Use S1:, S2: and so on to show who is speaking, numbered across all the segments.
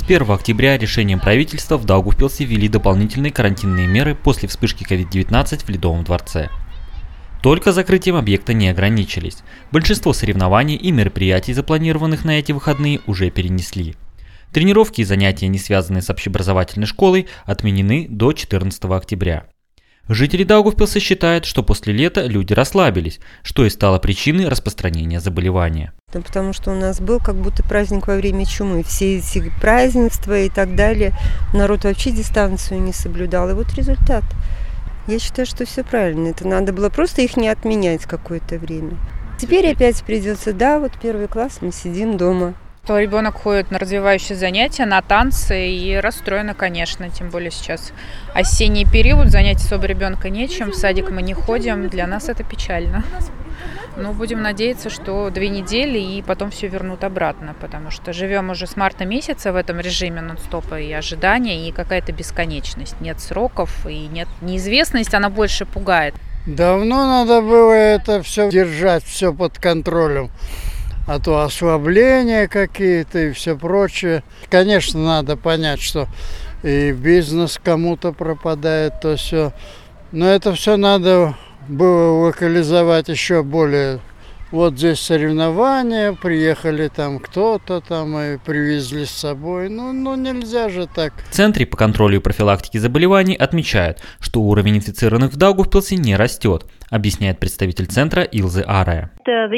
S1: 1 октября решением правительства в Даугавпилсе ввели дополнительные карантинные меры после вспышки COVID-19 в Ледовом дворце. Только закрытием объекта не ограничились. Большинство соревнований и мероприятий, запланированных на эти выходные, уже перенесли. Тренировки и занятия, не связанные с общеобразовательной школой, отменены до 14 октября. Жители Даугавпилса считают, что после лета люди расслабились, что и стало причиной распространения заболевания.
S2: Потому что у нас был как будто праздник во время чумы. Все эти празднества и так далее. Народ вообще дистанцию не соблюдал. И вот результат. Я считаю, что все правильно. Это надо было просто их не отменять какое-то время. Теперь опять придется, вот 1 класс, мы сидим дома.
S3: Ребенок ходит на развивающие занятия, на танцы и расстроена, конечно, тем более сейчас осенний период, занятий особо ребенка нечем, в садик мы не ходим, для нас это печально. Но будем надеяться, что 2 недели и потом все вернут обратно, потому что живем уже с марта месяца в этом режиме нон-стопа и ожидания, и какая-то бесконечность. Нет сроков и нет неизвестность, она больше пугает.
S4: Давно надо было это все держать, все под контролем. А то ослабления какие-то и все прочее. Конечно, надо понять, что и бизнес кому-то пропадает, то все. Но это все надо было локализовать еще более. Вот здесь соревнования, приехали там кто-то там и привезли с собой. Ну нельзя же так.
S1: В Центре по контролю и профилактике заболеваний отмечают, что уровень инфицированных в Даугавпилсе не растет, объясняет представитель центра Илзе Арая.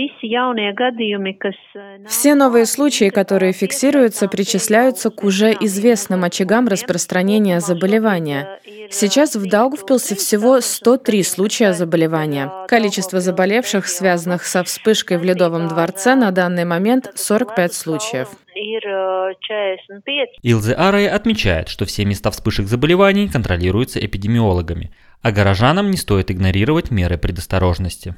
S5: Все новые случаи, которые фиксируются, причисляются к уже известным очагам распространения заболевания. Сейчас в Даугавпилсе всего 103 случая заболевания. Количество заболевших, связанных со вспышкой в Ледовом дворце, на данный момент 45 случаев.
S1: Илзе Арая отмечает, что все места вспышек заболеваний контролируются эпидемиологами, а горожанам не стоит игнорировать меры предосторожности.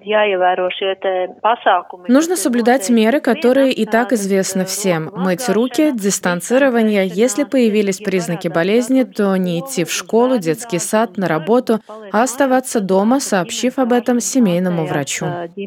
S5: Нужно соблюдать меры, которые и так известны всем. Мыть руки, дистанцирование. Если появились признаки болезни, то не идти в школу, детский сад, на работу, а оставаться дома, сообщив об этом семейному врачу.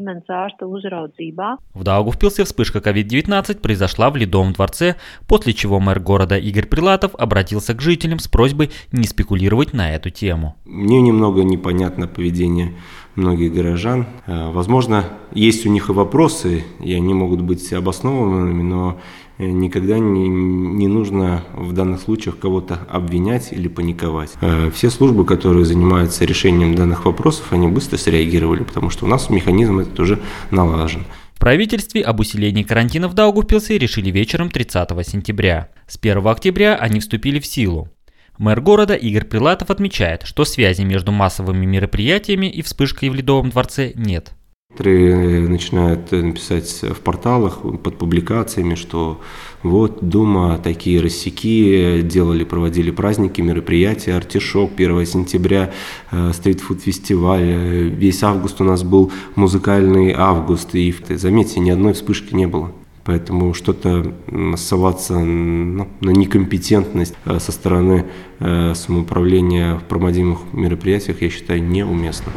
S1: В Даугавпилсе вспышка COVID-19 произошла в Ледовом дворце, после чего мэр города Игорь Прилатов обратился к жителям с просьбой не спекулировать на эту тему.
S6: Мне немного непонятно поведение многих горожан. Возможно, есть у них и вопросы, и они могут быть обоснованными, но никогда не нужно в данных случаях кого-то обвинять или паниковать. Все службы, которые занимаются решением данных вопросов, они быстро среагировали, потому что у нас механизм этот уже налажен.
S1: В правительстве об усилении карантина в Даугавпилсе решили вечером 30 сентября. С 1 октября они вступили в силу. Мэр города Игорь Прилатов отмечает, что связи между массовыми мероприятиями и вспышкой в Ледовом дворце нет.
S6: Некоторые начинают писать в порталах под публикациями, что вот Дума такие рассеки проводили праздники, мероприятия, артишок, 1 сентября, стритфуд-фестиваль, весь август у нас был музыкальный август, и заметьте, ни одной вспышки не было. Поэтому что-то ссылаться на некомпетентность со стороны самоуправления в проводимых мероприятиях, я считаю, неуместно.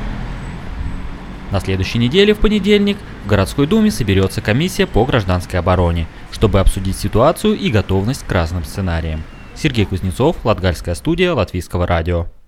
S1: На следующей неделе, в понедельник, в городской думе соберется комиссия по гражданской обороне, чтобы обсудить ситуацию и готовность к разным сценариям. Сергей Кузнецов, Латгальская студия Латвийского радио.